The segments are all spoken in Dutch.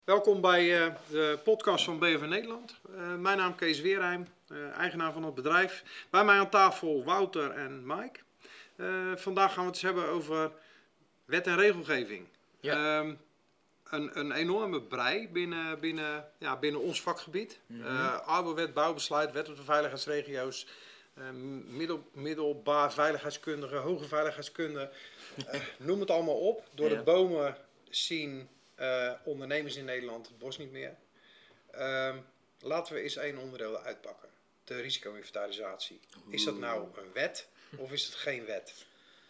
Welkom bij de podcast van BV Nederland. Mijn naam is Kees Weerheim, eigenaar van het bedrijf. Bij mij aan tafel Wouter en Mike. Vandaag gaan we het eens hebben over wet en regelgeving. Ja. Een enorme brei binnen ons vakgebied. Arbowet, bouwbesluit, wet op de veiligheidsregio's, middelbaar veiligheidskundige, hoge veiligheidskunde. Noem het allemaal op. Door de bomen zien ondernemers in Nederland het bos niet meer. Laten we eens één onderdeel uitpakken. De risico-inventarisatie. Is dat nou een wet of is het geen wet?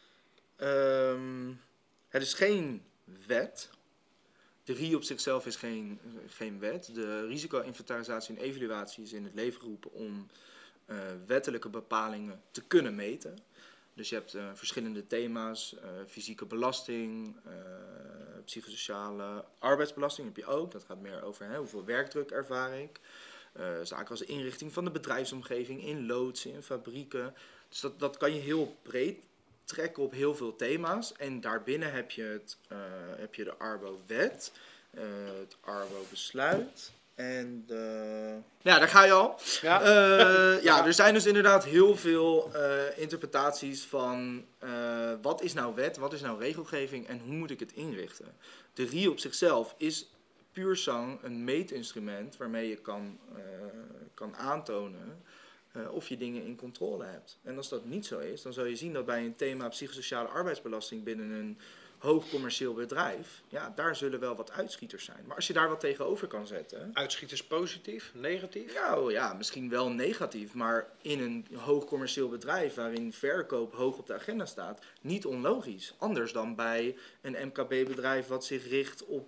Het is geen wet. De RIE op zichzelf is geen wet. De risico-inventarisatie en evaluatie is in het leven geroepen om wettelijke bepalingen te kunnen meten. Dus je hebt verschillende thema's, fysieke belasting, psychosociale arbeidsbelasting heb je ook. Dat gaat meer over hoeveel werkdruk ervaar ik. Zaken als de inrichting van de bedrijfsomgeving in loodsen, in fabrieken. Dus dat kan je heel breed trekken op heel veel thema's. En daarbinnen heb je de Arbo-wet, het Arbo-besluit. En ja, daar ga je al. Ja. Er zijn dus inderdaad heel veel interpretaties van wat is nou wet, wat is nou regelgeving en hoe moet ik het inrichten. De RIE op zichzelf is puur zang een meetinstrument waarmee je kan aantonen of je dingen in controle hebt. En als dat niet zo is, dan zal je zien dat bij een thema psychosociale arbeidsbelasting binnen een hoog commercieel bedrijf, ja, daar zullen wel wat uitschieters zijn. Maar als je daar wat tegenover kan zetten... Uitschieters positief, negatief? Nou ja, misschien wel negatief, maar in een hoog commercieel bedrijf waarin verkoop hoog op de agenda staat, niet onlogisch. Anders dan bij een MKB-bedrijf wat zich richt op,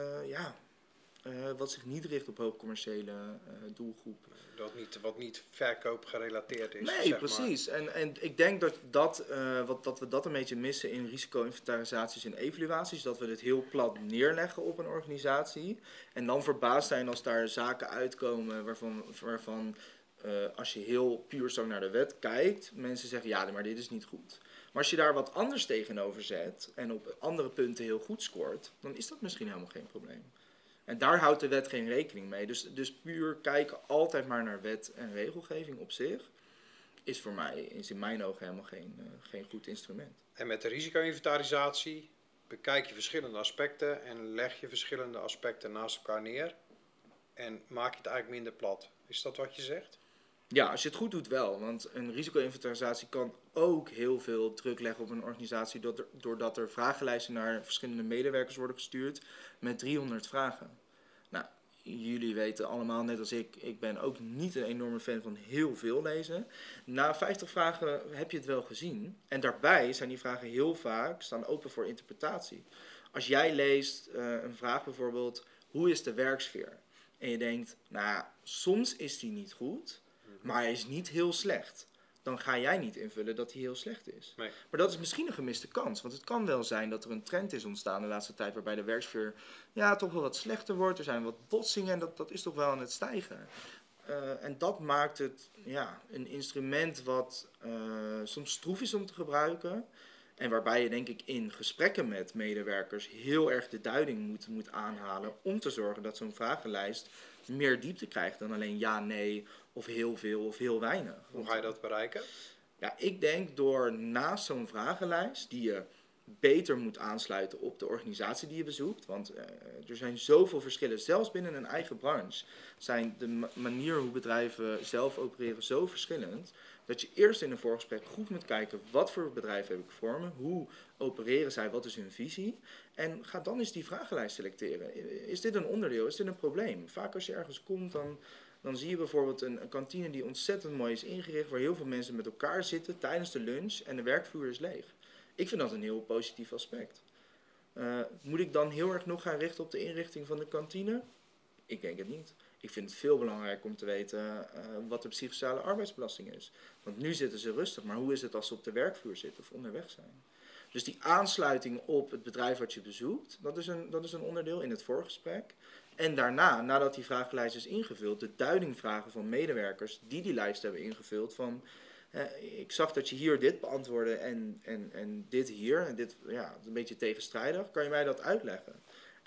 wat zich niet richt op hoogcommerciële doelgroepen. Wat niet verkoop gerelateerd is. Nee, zeg precies. Maar. En ik denk dat we dat een beetje missen in risico-inventarisaties en evaluaties. Dat we dit heel plat neerleggen op een organisatie. En dan verbaasd zijn als daar zaken uitkomen waarvan als je heel puur zo naar de wet kijkt, mensen zeggen ja, maar dit is niet goed. Maar als je daar wat anders tegenover zet en op andere punten heel goed scoort, dan is dat misschien helemaal geen probleem. En daar houdt de wet geen rekening mee. Dus puur kijken altijd maar naar wet en regelgeving op zich is in mijn ogen helemaal geen goed instrument. En met de risico-inventarisatie bekijk je verschillende aspecten en leg je verschillende aspecten naast elkaar neer en maak je het eigenlijk minder plat. Is dat wat je zegt? Ja, als je het goed doet wel. Want een risico-inventarisatie kan ook heel veel druk leggen op een organisatie doordat er vragenlijsten naar verschillende medewerkers worden gestuurd met 300 vragen. Nou, jullie weten allemaal, net als ik ben ook niet een enorme fan van heel veel lezen. Na 50 vragen heb je het wel gezien. En daarbij zijn die vragen heel vaak, staan open voor interpretatie. Als jij leest een vraag bijvoorbeeld, hoe is de werksfeer? En je denkt, nou, soms is die niet goed, maar hij is niet heel slecht. Dan ga jij niet invullen dat hij heel slecht is. Nee. Maar dat is misschien een gemiste kans. Want het kan wel zijn dat er een trend is ontstaan de laatste tijd waarbij de werksfeer toch wel wat slechter wordt. Er zijn wat botsingen en dat is toch wel aan het stijgen. En dat maakt het een instrument wat soms stroef is om te gebruiken. En waarbij je denk ik in gesprekken met medewerkers heel erg de duiding moet aanhalen om te zorgen dat zo'n vragenlijst meer diepte krijgt dan alleen ja, nee of heel veel of heel weinig. Hoe ga je dat bereiken? Ja, ik denk door naast zo'n vragenlijst die je beter moet aansluiten op de organisatie die je bezoekt. Want er zijn zoveel verschillen, zelfs binnen een eigen branche zijn de manier hoe bedrijven zelf opereren zo verschillend, dat je eerst in een voorgesprek goed moet kijken wat voor bedrijf heb ik voor me, hoe opereren zij, wat is hun visie. En ga dan eens die vragenlijst selecteren. Is dit een onderdeel, is dit een probleem? Vaak als je ergens komt dan zie je bijvoorbeeld een kantine die ontzettend mooi is ingericht, waar heel veel mensen met elkaar zitten tijdens de lunch en de werkvloer is leeg. Ik vind dat een heel positief aspect. Moet ik dan heel erg nog gaan richten op de inrichting van de kantine? Ik denk het niet. Ik vind het veel belangrijker om te weten wat de psychosociale arbeidsbelasting is. Want nu zitten ze rustig, maar hoe is het als ze op de werkvloer zitten of onderweg zijn? Dus die aansluiting op het bedrijf wat je bezoekt, dat is een onderdeel in het voorgesprek. En daarna, nadat die vragenlijst is ingevuld, de duiding vragen van medewerkers die lijst hebben ingevuld van ik zag dat je hier dit beantwoordde en dit hier. En dit is een beetje tegenstrijdig. Kan je mij dat uitleggen?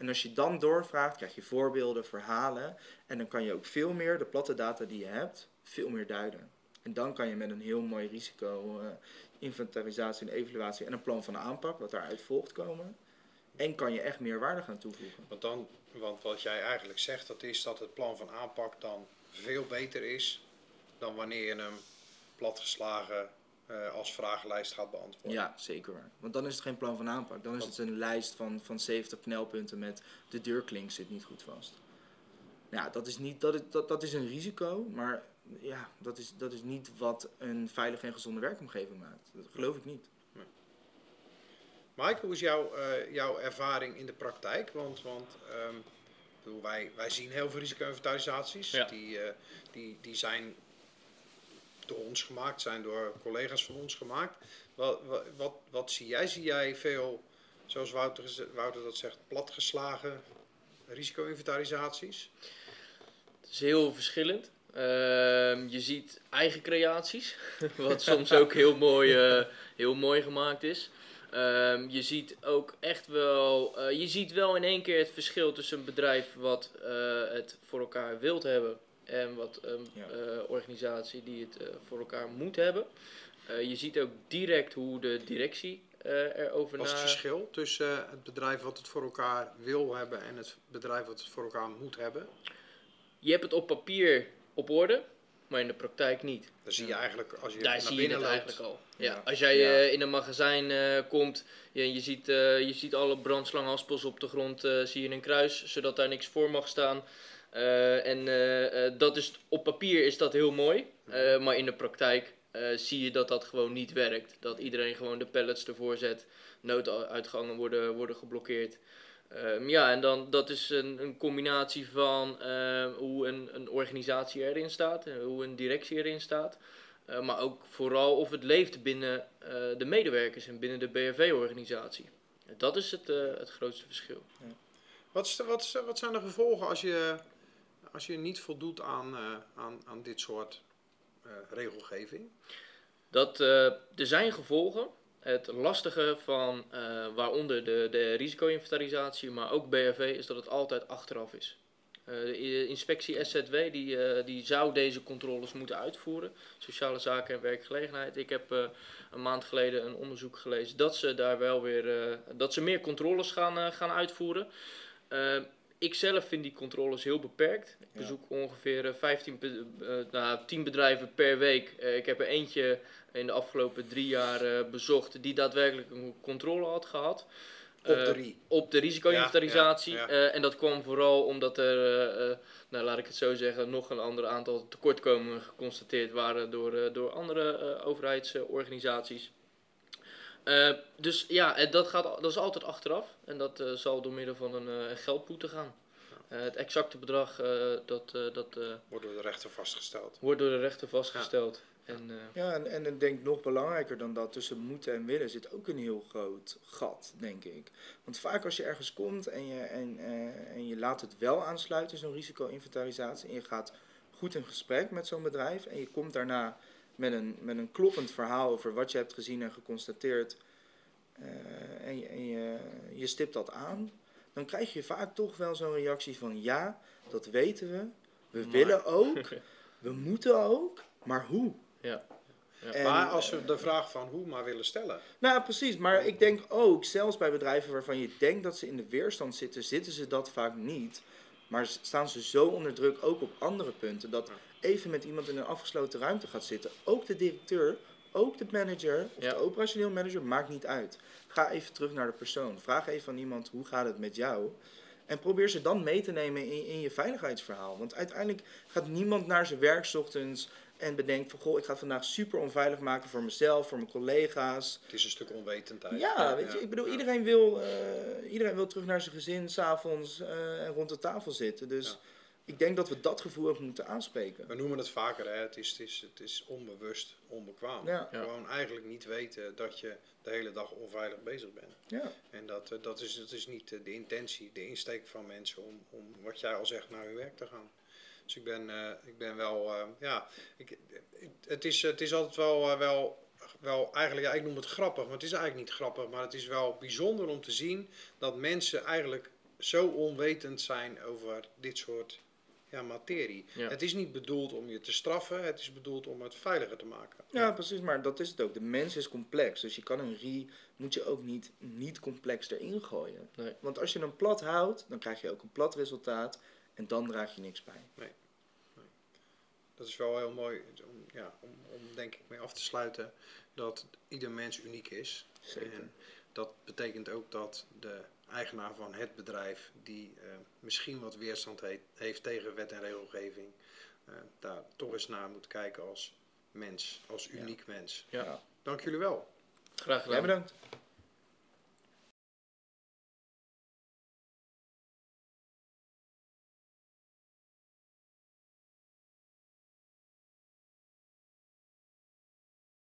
En als je dan doorvraagt, krijg je voorbeelden, verhalen. En dan kan je ook veel meer de platte data die je hebt, veel meer duiden. En dan kan je met een heel mooi risico, inventarisatie en evaluatie en een plan van aanpak, wat daaruit volgt, komen. En kan je echt meer waarde gaan toevoegen. Want wat jij eigenlijk zegt, dat is dat het plan van aanpak dan veel beter is dan wanneer je hem platgeslagen als vragenlijst gaat beantwoorden. Ja, zeker. Want dan is het geen plan van aanpak. Dan is het een lijst van 70 knelpunten met de deurklink zit niet goed vast. Ja, dat is een risico, maar ja, dat is niet wat een veilige en gezonde werkomgeving maakt. Dat geloof ik niet. Maaike, hoe is jouw ervaring in de praktijk? Want wij zien heel veel risico-inventarisaties. Ja. Die zijn door ons gemaakt, zijn door collega's van ons gemaakt. Wat zie jij? Zie jij veel, zoals Wouter dat zegt, platgeslagen risico-inventarisaties? Het is heel verschillend. Je ziet eigen creaties, wat soms ook heel mooi gemaakt is. Je ziet ook echt wel, je ziet wel in één keer het verschil tussen een bedrijf wat het voor elkaar wilt hebben en wat een organisatie die het voor elkaar moet hebben. Je ziet ook direct hoe de directie erover Wat is het verschil tussen het bedrijf wat het voor elkaar wil hebben en het bedrijf wat het voor elkaar moet hebben? Je hebt het op papier op orde, maar in de praktijk niet. Dan zie je eigenlijk, als je Daar naar zie je binnen het loopt, eigenlijk al. Ja. Ja. Als jij in een magazijn komt, je ziet alle brandslangenhaspels op de grond, zie je een kruis, zodat daar niks voor mag staan. Dat is, op papier is dat heel mooi, maar in de praktijk zie je dat gewoon niet werkt. Dat iedereen gewoon de pallets ervoor zet, nooduitgangen worden geblokkeerd. En dan dat is een combinatie van hoe een organisatie erin staat, hoe een directie erin staat. Maar ook vooral of het leeft binnen de medewerkers en binnen de BRV-organisatie. Dat is het grootste verschil. Ja. Wat zijn de gevolgen als je niet voldoet aan dit soort regelgeving? Er zijn gevolgen. Het lastige van waaronder de risico-inventarisatie, maar ook BRV, is dat het altijd achteraf is. De inspectie SZW die zou deze controles moeten uitvoeren. Sociale zaken en werkgelegenheid. Ik heb een maand geleden een onderzoek gelezen dat ze daar wel weer dat ze meer controles gaan uitvoeren. Ik zelf vind die controles heel beperkt. Ik bezoek ongeveer 10 bedrijven per week. Ik heb er eentje in de afgelopen 3 jaar bezocht die daadwerkelijk een controle had gehad. Op de risico-inventarisatie. En dat kwam vooral omdat er, laat ik het zo zeggen, nog een ander aantal tekortkomingen geconstateerd waren door andere overheidsorganisaties. Dus ja, dat is altijd achteraf en dat zal door middel van een geldboete gaan. Het exacte bedrag wordt door de rechter vastgesteld. Wordt door de rechter vastgesteld. En ik denk nog belangrijker dan dat, tussen moeten en willen zit ook een heel groot gat, denk ik. Want vaak als je ergens komt en je laat het wel aansluiten, zo'n risico-inventarisatie, en je gaat goed in gesprek met zo'n bedrijf en je komt daarna met een kloppend verhaal over wat je hebt gezien en geconstateerd en je stipt dat aan, dan krijg je vaak toch wel zo'n reactie van ja, dat weten we willen ook, we moeten ook, maar hoe? Ja. Maar als we de vraag van hoe maar willen stellen. Nou, precies. Maar ik denk ook, zelfs bij bedrijven waarvan je denkt dat ze in de weerstand zitten, zitten ze dat vaak niet. Maar staan ze zo onder druk, ook op andere punten, dat even met iemand in een afgesloten ruimte gaat zitten. Ook de directeur, ook de manager of de operationeel manager, maakt niet uit. Ga even terug naar de persoon. Vraag even aan iemand, hoe gaat het met jou? En probeer ze dan mee te nemen in je veiligheidsverhaal. Want uiteindelijk gaat niemand naar zijn werk 's ochtends en bedenkt van, goh, ik ga het vandaag super onveilig maken voor mezelf, voor mijn collega's. Het is een stuk onwetendheid. Ja, weet je, ik bedoel, iedereen wil terug naar zijn gezin 's avonds en rond de tafel zitten. Dus ik denk dat we dat gevoel ook moeten aanspreken. We noemen het vaker, hè? Het is onbewust, onbekwaam. Ja. Gewoon eigenlijk niet weten dat je de hele dag onveilig bezig bent. Ja. En dat is niet de intentie, de insteek van mensen om wat jij al zegt, naar hun werk te gaan. Dus ik ben wel, het is altijd wel eigenlijk, ik noem het grappig, maar het is eigenlijk niet grappig, maar het is wel bijzonder om te zien dat mensen eigenlijk zo onwetend zijn over dit soort materie. Ja. Het is niet bedoeld om je te straffen, het is bedoeld om het veiliger te maken. Ja, precies, maar dat is het ook. De mens is complex, dus je kan een moet je ook niet complex erin gooien. Nee. Want als je hem plat houdt, dan krijg je ook een plat resultaat en dan draag je niks bij. Dat is wel heel mooi om denk ik mee af te sluiten dat ieder mens uniek is. Zeker. En dat betekent ook dat de eigenaar van het bedrijf die misschien wat weerstand heeft tegen wet en regelgeving, daar toch eens naar moet kijken als mens, als uniek mens. Ja. Dank jullie wel. Graag gedaan. Jij bedankt.